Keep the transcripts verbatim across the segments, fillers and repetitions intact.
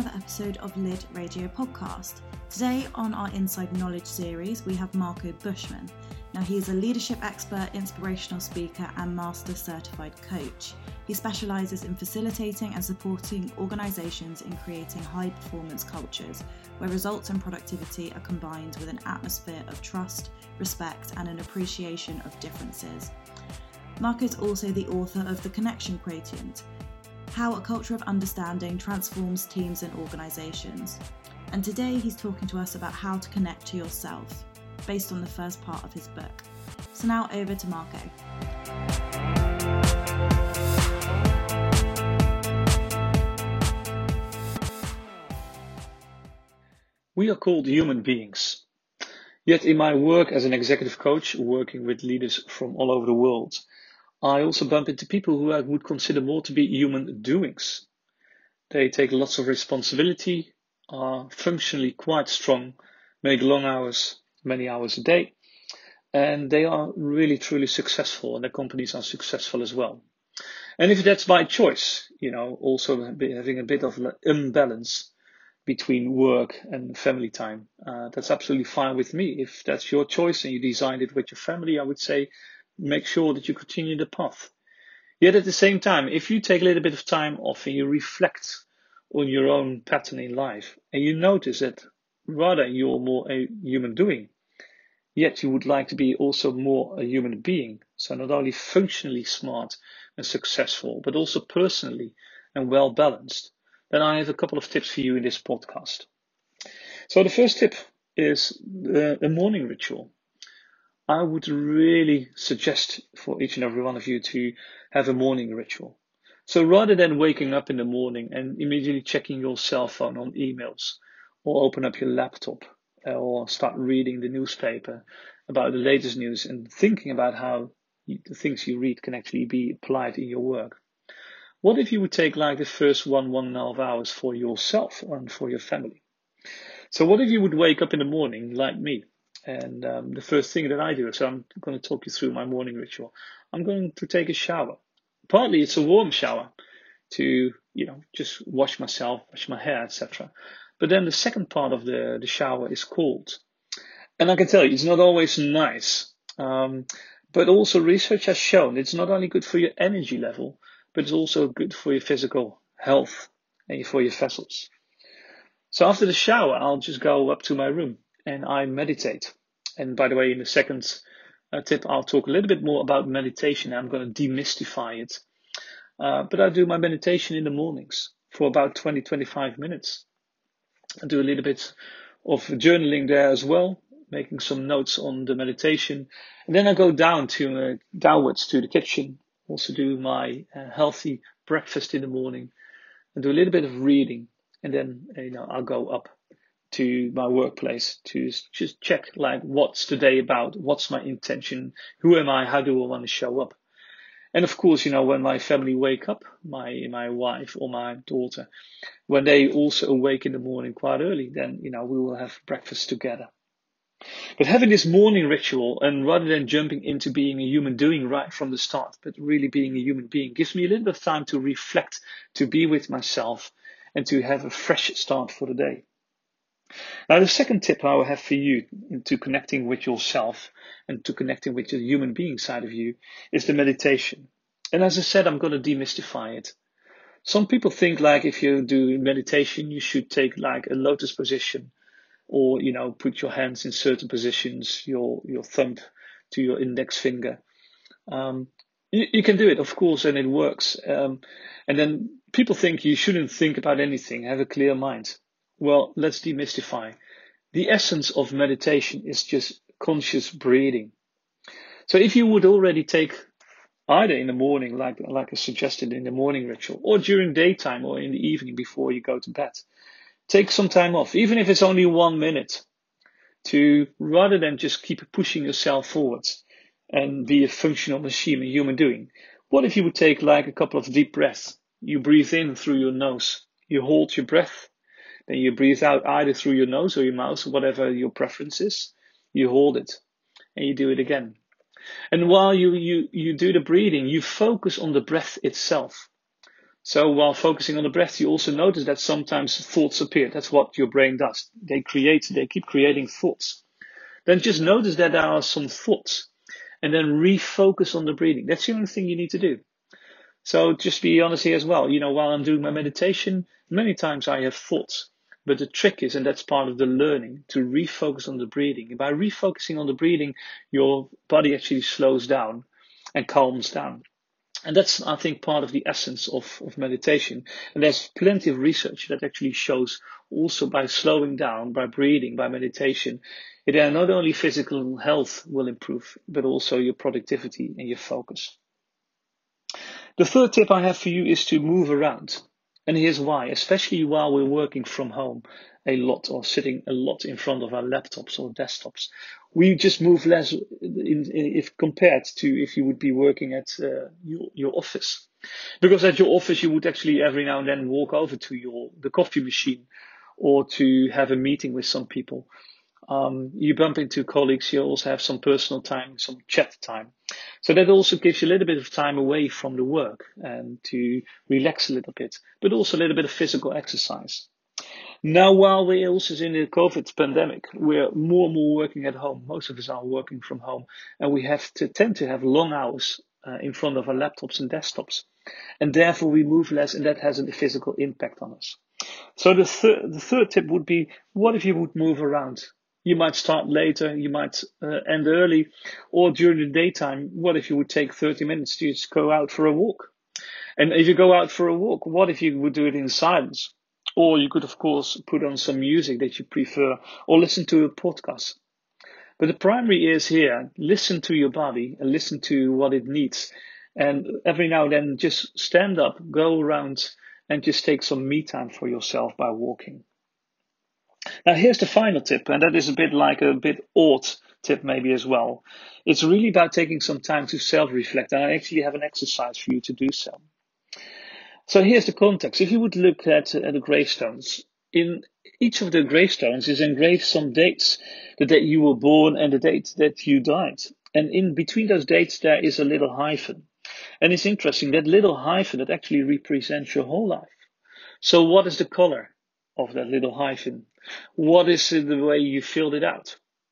another episode of Lid Radio Podcast. Today on our Inside Knowledge series, we have Marco Bushman. Now, he is a leadership expert, inspirational speaker, and master certified coach. He specialises in facilitating and supporting organisations in creating high-performance cultures where results and productivity are combined with an atmosphere of trust, respect, and an appreciation of differences. Marco is also the author of The Connection Quotient, How a Culture of Understanding Transforms Teams and Organisations. And today he's talking to us about how to connect to yourself, based on the first part of his book. So now over to Marco. We are called human beings. Yet in my work as an executive coach, working with leaders from all over the world, I also bump into people who I would consider more to be human doings. They take lots of responsibility, are functionally quite strong, make long hours, many hours a day, and they are really truly successful, and their companies are successful as well. And if that's by choice, you know, also having a bit of an imbalance between work and family time, uh, that's absolutely fine with me. If that's your choice and you designed it with your family, I would say make sure that you continue the path. Yet at the same time, if you take a little bit of time off and you reflect on your own pattern in life, and you notice that rather you're more a human doing, yet you would like to be also more a human being, so not only functionally smart and successful, but also personally and well balanced, then I have a couple of tips for you in this podcast. So the first tip is the, the morning ritual. I would really suggest for each and every one of you to have a morning ritual. So rather than waking up in the morning and immediately checking your cell phone on emails, or open up your laptop, or start reading the newspaper about the latest news and thinking about how you, the things you read can actually be applied in your work, what if you would take like the first one, one and a half hours for yourself and for your family? So what if you would wake up in the morning like me? And um, the first thing that I do, so I'm going to talk you through my morning ritual. I'm going to take a shower. Partly it's a warm shower to, you know, just wash myself, wash my hair, et cetera. But then the second part of the, the shower is cold. And I can tell you, it's not always nice. Um, but also research has shown it's not only good for your energy level, but it's also good for your physical health and for your vessels. So after the shower, I'll just go up to my room and I meditate. And by the way, in the second uh, tip, I'll talk a little bit more about meditation. I'm going to demystify it. Uh, but I do my meditation in the mornings for about twenty, twenty-five minutes. I do a little bit of journaling there as well, making some notes on the meditation. And then I go down to uh, downwards to the kitchen, also do my uh, healthy breakfast in the morning, and do a little bit of reading. And then, you know, I'll go up to my workplace to just check like what's the day about, what's my intention, who am I, how do I want to show up. And of course, you know, when my family wake up, my my wife or my daughter, when they also awake in the morning quite early, then, you know, we will have breakfast together. But having this morning ritual, and rather than jumping into being a human doing right from the start, but really being a human being, gives me a little bit of time to reflect, to be with myself, and to have a fresh start for the day. Now, the second tip I will have for you into connecting with yourself and to connecting with the human being side of you is the meditation. And as I said, I'm going to demystify it. Some people think like if you do meditation, you should take like a lotus position, or, you know, put your hands in certain positions, your, your thumb to your index finger. Um, you, you can do it, of course, and it works. Um, and then people think you shouldn't think about anything, have a clear mind. Well, let's demystify. The essence of meditation is just conscious breathing. So if you would already take either in the morning, like, like I suggested in the morning ritual, or during daytime or in the evening before you go to bed, take some time off, even if it's only one minute, to rather than just keep pushing yourself forwards and be a functional machine, a human doing. What if you would take like a couple of deep breaths? You breathe in through your nose, you hold your breath, then you breathe out either through your nose or your mouth, whatever your preference is. You hold it and you do it again. And while you, you, you do the breathing, you focus on the breath itself. So while focusing on the breath, you also notice that sometimes thoughts appear. That's what your brain does. They create, they keep creating thoughts. Then just notice that there are some thoughts and then refocus on the breathing. That's the only thing you need to do. So just be honest here as well. You know, while I'm doing my meditation, many times I have thoughts. But the trick is, and that's part of the learning, to refocus on the breathing. And by refocusing on the breathing, your body actually slows down and calms down. And that's, I think, part of the essence of, of meditation. And there's plenty of research that actually shows also by slowing down, by breathing, by meditation, it uh, not only physical health will improve, but also your productivity and your focus. The third tip I have for you is to move around. And here's why, especially while we're working from home a lot or sitting a lot in front of our laptops or desktops. We just move less in, in, if compared to if you would be working at uh, your, your office. Because at your office, you would actually every now and then walk over to your the coffee machine or to have a meeting with some people. Um, you bump into colleagues, you also have some personal time, some chat time. So that also gives you a little bit of time away from the work and to relax a little bit, but also a little bit of physical exercise. Now, while we're also in the COVID pandemic, we're more and more working at home. Most of us are working from home, and we have to tend to have long hours uh, in front of our laptops and desktops. And therefore, we move less, and that has a physical impact on us. So the, thir- the third tip would be, what if you would move around? You might start later, you might uh, end early, or during the daytime, what if you would take thirty minutes to just go out for a walk? And if you go out for a walk, what if you would do it in silence? Or you could, of course, put on some music that you prefer or listen to a podcast. But the primary is here, listen to your body and listen to what it needs. And every now and then just stand up, go around and just take some me time for yourself by walking. Now here's the final tip, and that is a bit like a bit odd tip maybe as well. It's really about taking some time to self-reflect, and I actually have an exercise for you to do so. So here's the context. If you would look at, at the gravestones, in each of the gravestones is engraved some dates, the date you were born and the date that you died. And in between those dates, there is a little hyphen. And it's interesting, that little hyphen, that actually represents your whole life. So what is the color of that little hyphen? What is the way you filled it out?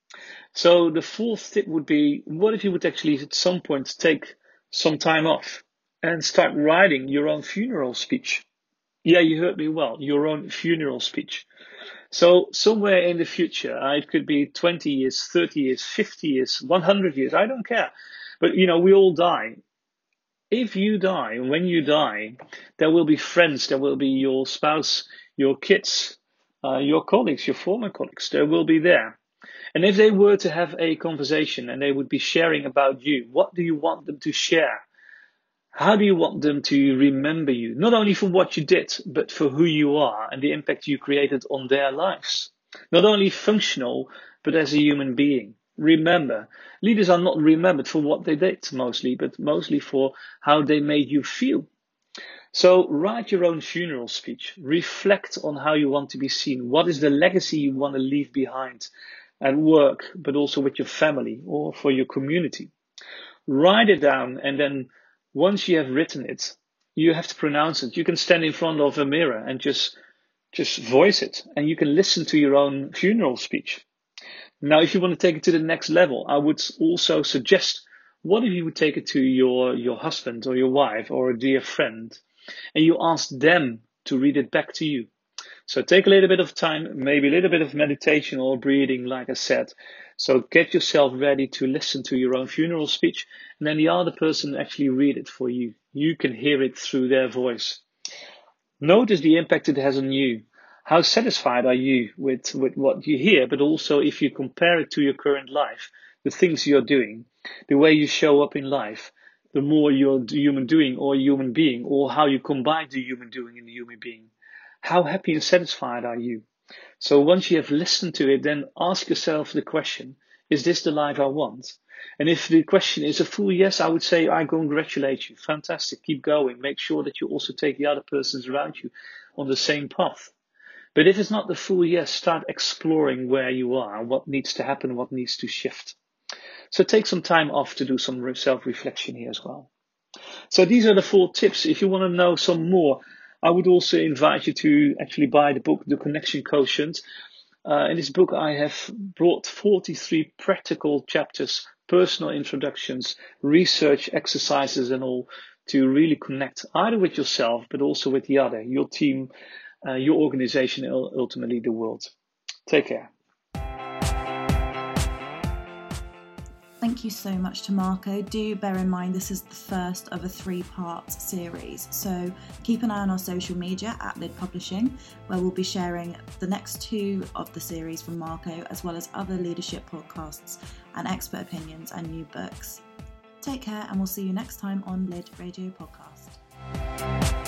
So the fourth tip would be, what if you would actually at some point take some time off and start writing your own funeral speech? Yeah, you heard me well, your own funeral speech. So somewhere in the future, uh, it could be twenty years, thirty years, fifty years, one hundred years, I don't care. But, you know, we all die. If you die, when you die, there will be friends, there will be your spouse, your kids, uh, your colleagues, your former colleagues, they will be there. And if they were to have a conversation and they would be sharing about you, what do you want them to share? How do you want them to remember you? Not only for what you did, but for who you are and the impact you created on their lives. Not only functional, but as a human being. Remember, leaders are not remembered for what they did mostly, but mostly for how they made you feel. So write your own funeral speech. Reflect on how you want to be seen. What is the legacy you want to leave behind at work, but also with your family or for your community? Write it down, and then once you have written it, you have to pronounce it. You can stand in front of a mirror and just, just voice it, and you can listen to your own funeral speech. Now, if you want to take it to the next level, I would also suggest, what if you would take it to your, your husband or your wife or a dear friend, and you ask them to read it back to you? So take a little bit of time, maybe a little bit of meditation or breathing, like I said. So get yourself ready to listen to your own funeral speech, and then the other person actually read it for you. You can hear it through their voice. Notice the impact it has on you. How satisfied are you with, with what you hear, but also if you compare it to your current life, the things you're doing, the way you show up in life, the more you're human doing or human being, or how you combine the human doing and the human being. How happy and satisfied are you? So once you have listened to it, then ask yourself the question, is this the life I want? And if the question is a full yes, I would say, I congratulate you. Fantastic. Keep going. Make sure that you also take the other persons around you on the same path. But if it's not the full yes, start exploring where you are, what needs to happen, what needs to shift. So take some time off to do some self-reflection here as well. So these are the four tips. If you want to know some more, I would also invite you to actually buy the book, The Connection Quotient. Uh, in this book, I have brought forty-three practical chapters, personal introductions, research exercises and all, to really connect either with yourself, but also with the other, your team, uh, your organization, and ultimately the world. Take care. Thank you so much to Marco. Do bear in mind this is the first of a three-part series, so keep an eye on our social media at Lid Publishing, where we'll be sharing the next two of the series from Marco, as well as other leadership podcasts and expert opinions and new books. Take care, and we'll see you next time on Lid Radio Podcast.